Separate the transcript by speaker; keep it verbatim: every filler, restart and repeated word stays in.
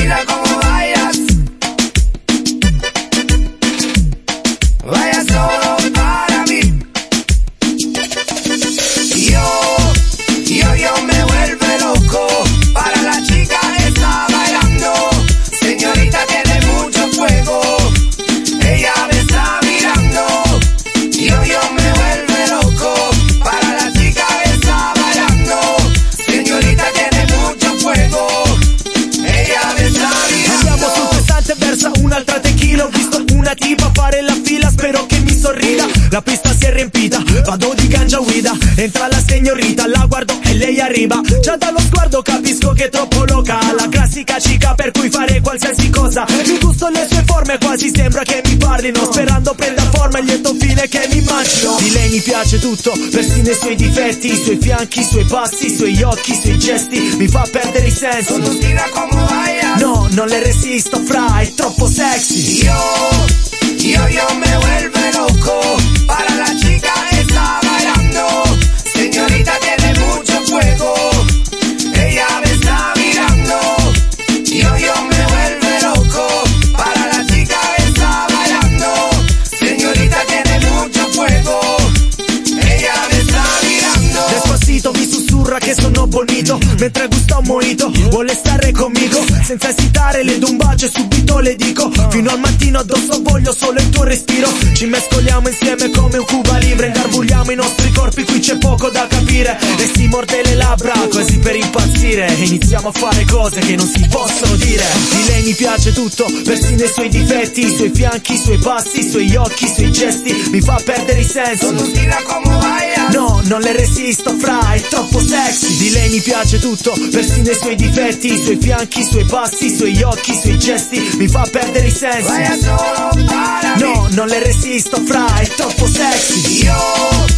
Speaker 1: mira como bailas. Vaya solo para mí. Yo, yo, yo me vuelve loco. Para la chica está bailando. Señorita tiene mucho fuego. Ella me está mirando. Yo, yo me vuelve loco. Para la chica está bailando. Señorita tiene mucho fuego. Ella mi Andiamo sul pesante verso un'altra tequila. Ho visto una tipa fare la fila, spero che mi sorrida. La pista si è riempita, vado di ganja guida. Entra la signorita, la guardo e lei arriva. Già dallo sguardo capisco che è troppo loca. La classica chica per cui fare qualsiasi cosa. Mi gusto le sue forme, quasi sembra che mi parlino. Sperando prenda forma il lieto fine che mi immagino. Di lei mi piace tutto, persino i suoi difetti. I suoi fianchi, i suoi passi, i suoi occhi, i suoi gesti. Mi fa perdere i sensi. No, non le resisto, fra, è troppo sexy. Yo, yo, yo me vuelve loco. Para la chica está bailando. Señorita tiene mucho fuego. Ella me está mirando. Yo, yo me vuelve loco. Para la chica está bailando. Señorita tiene mucho fuego. Ella me está mirando. Despacito mi sussurra che sono bonito. Mentre gusta un mojito, vuole stare conmigo. Senza esitare le do un bacio e subito le dico. Fino al mattino addosso voglio solo il tuo respiro. Ci mescoliamo insieme come un Cuba Libre. Ingarbugliamo i nostri corpi, qui c'è poco da capire. E si morde le labbra quasi per impazzire. E iniziamo a fare cose che non si possono dire. Di lei mi piace tutto, persino i suoi difetti. I suoi fianchi, i suoi passi, i suoi occhi, i suoi gesti. Mi fa perdere i sensi. No, non le resisto, fra, è troppo sexy. Di lei mi piace tutto, persino i suoi difetti. I suoi fianchi, i suoi passi, i suoi occhi, i suoi gesti. Mi fa perdere i sensi. No, non le resisto, fra, è troppo sexy. Yo,